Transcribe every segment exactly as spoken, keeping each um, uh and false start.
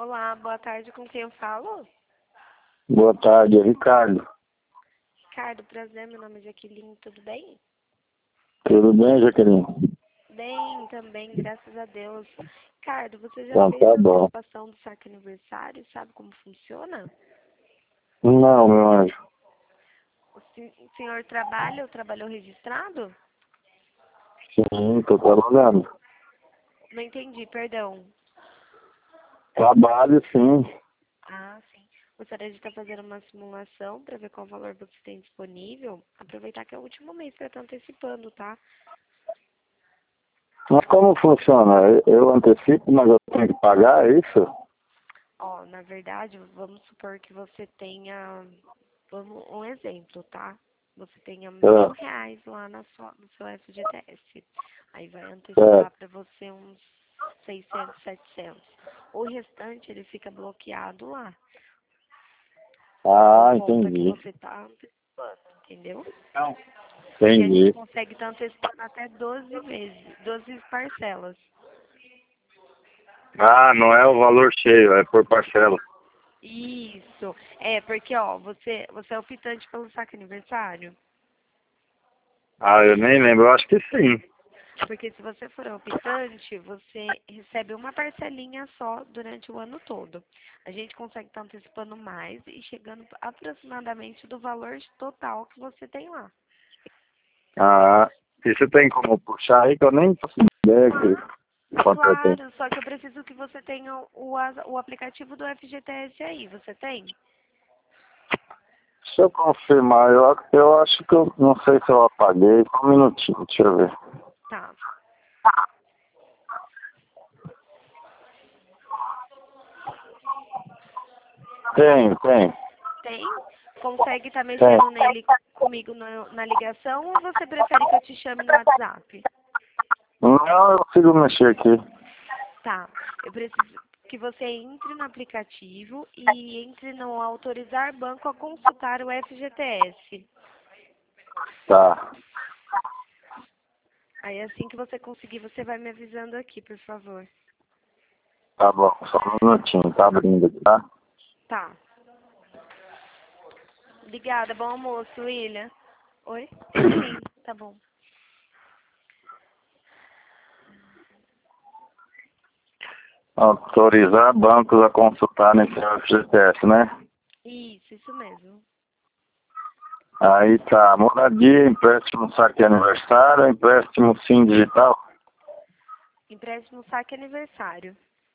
Olá, boa tarde, com quem eu falo? Boa tarde, é Ricardo. Ricardo, prazer, meu nome é Jaqueline, tudo bem? Tudo bem, Jaqueline? Bem, também, graças a Deus. Ricardo, você já Então fez tá a bom. antecipação do saque aniversário? Sabe como funciona? Não, meu anjo. O sen- o senhor trabalha ou trabalhou registrado? Sim, tô trabalhando. Não entendi, perdão. Trabalho, sim. Ah, sim. Gostaria de estar fazendo uma simulação para ver qual valor você tem disponível. Aproveitar que é o último mês para estar antecipando, tá? Mas como funciona? Eu eu antecipo, mas eu tenho que pagar, é isso? Ó, na verdade, vamos supor que você tenha, vamos, um exemplo, tá? Você tenha mil É, reais lá na sua, no seu F G T S. Aí vai é. antecipar para você uns seiscentos, setecentos. O restante, ele fica bloqueado lá, por Ah, conta que entendi. você tá antecipando, entendeu? E a gente Entendi. consegue estar antecipando até doze vezes, doze parcelas. Ah, não é o valor cheio, é por parcela. Isso. É, porque, ó, você, você é optante pelo saque aniversário. Ah, eu nem lembro, eu acho que sim. Porque se você for optante, você recebe uma parcelinha só durante o ano todo. A gente consegue estar antecipando mais e chegando aproximadamente do valor total que você tem lá. Ah, e você tem como puxar aí que eu nem faço ideia que quanto eu tenho. Claro, só que eu preciso que você tenha o, a- o aplicativo do F G T S aí. Você tem? Deixa eu confirmar, eu, eu acho que eu não sei se eu apaguei. Só um minutinho, deixa eu ver. Tá. Tem, tem, Tem? Consegue estar tem. mexendo nele comigo na, na ligação ou você prefere que eu te chame no WhatsApp? Não, eu consigo mexer aqui. Tá. Eu preciso que você entre no aplicativo e entre no autorizar banco a consultar o F G T S. Tá, Aí assim que você conseguir, você vai me avisando aqui, por favor. tá bom, só um minutinho, tá abrindo aqui, tá? Tá. Obrigada, bom almoço, William. Oi? Sim, tá bom. Autorizar bancos a consultar nesse F G T S, né? Isso, isso mesmo. Aí tá, moradia, empréstimo saque aniversário, empréstimo sim digital. Empréstimo saque aniversário.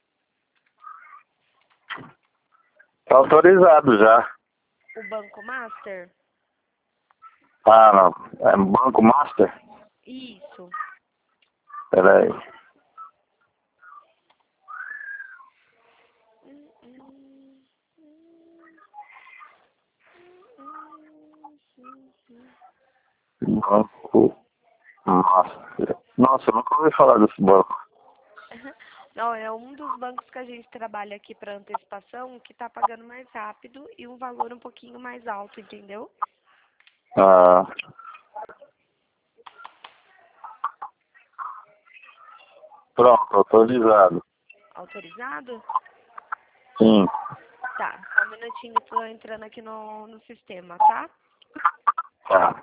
Tá autorizado já. O Banco Master? Ah, não, é Banco Master? Isso. Pera aí. Hum, hum, hum, hum, hum. Banco Master. Nossa, eu nunca ouvi falar desse banco. Não, é um dos bancos que a gente trabalha aqui para antecipação que está pagando mais rápido e um valor um pouquinho mais alto, entendeu? Ah, pronto, autorizado. Autorizado? Sim, Tá, só um minutinho, tô entrando aqui no, no sistema, tá? tá.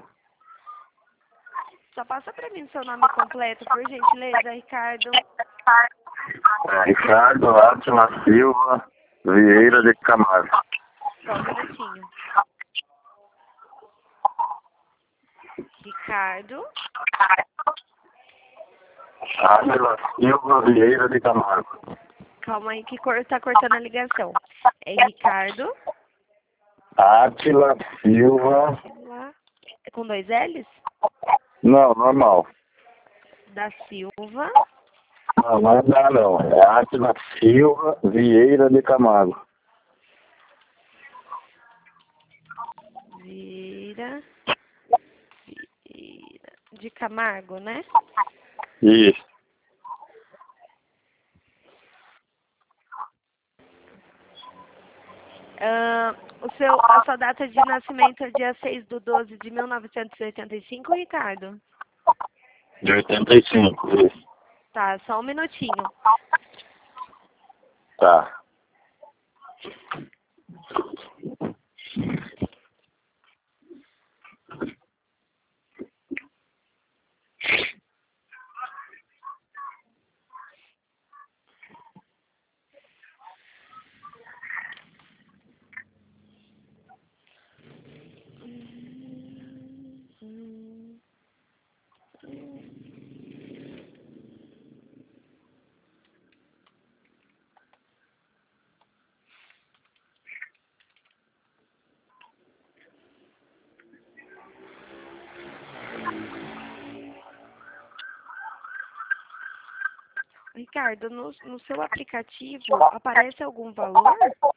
Só passa para mim seu nome completo, por gentileza, Ricardo. É, Ricardo Atila Silva Vieira de Camargo. Só um minutinho. Ricardo. Atila Silva Vieira de Camargo. Calma aí que cor, tá cortando a ligação. É Ricardo. Atila Silva. Lá, é com dois L's? Não, normal. Da Silva. Não, não é não, não. É Atila Silva Vieira de Camargo. Vieira. Vieira. De Camargo, né? Isso. Ah, o seu, a sua data de nascimento é dia seis de doze de mil novecentos e oitenta e cinco, Ricardo? De oitenta e cinco, isso. Tá, só um minutinho. Tá. Ricardo, no, no seu aplicativo aparece algum valor?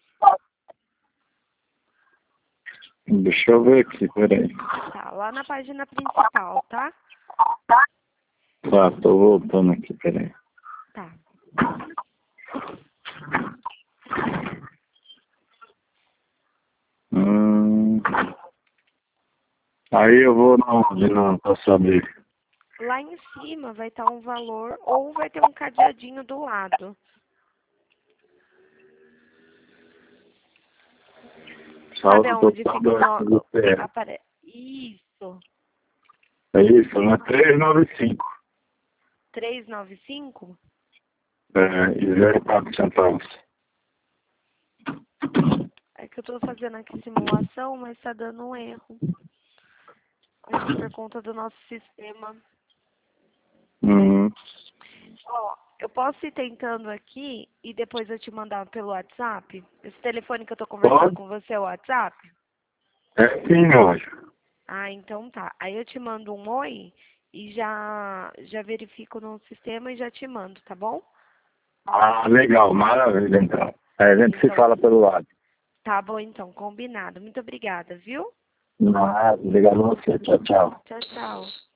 Deixa eu ver aqui, peraí. Tá, lá na página principal, tá? Tá, tô voltando aqui, peraí. Tá. Hum... Aí eu vou onde não, pra saber. Lá em cima vai estar um valor ou vai ter um cadeadinho do lado. Sabe Saldo aonde total fica o do nome? C R. Apare... Isso. É isso, né? trezentos e noventa e cinco. trezentos e noventa e cinco? É, e zero vírgula quatro centavos. É que eu tô fazendo aqui simulação, mas tá dando um erro. Acho que por conta do nosso sistema. Hum. Ó, eu posso ir tentando aqui e depois eu te mandar pelo WhatsApp? Esse telefone que eu tô conversando Pode? com você é o WhatsApp? É sim, hoje. Ah, então tá. Aí eu te mando um oi e já, já verifico no sistema e já te mando, tá bom? Ah, legal, maravilha, então. Aí a gente se Então, fala pelo lado. tá bom então, combinado. Muito obrigada, viu? Ah, obrigado a você. Tchau, tchau. Tchau, tchau.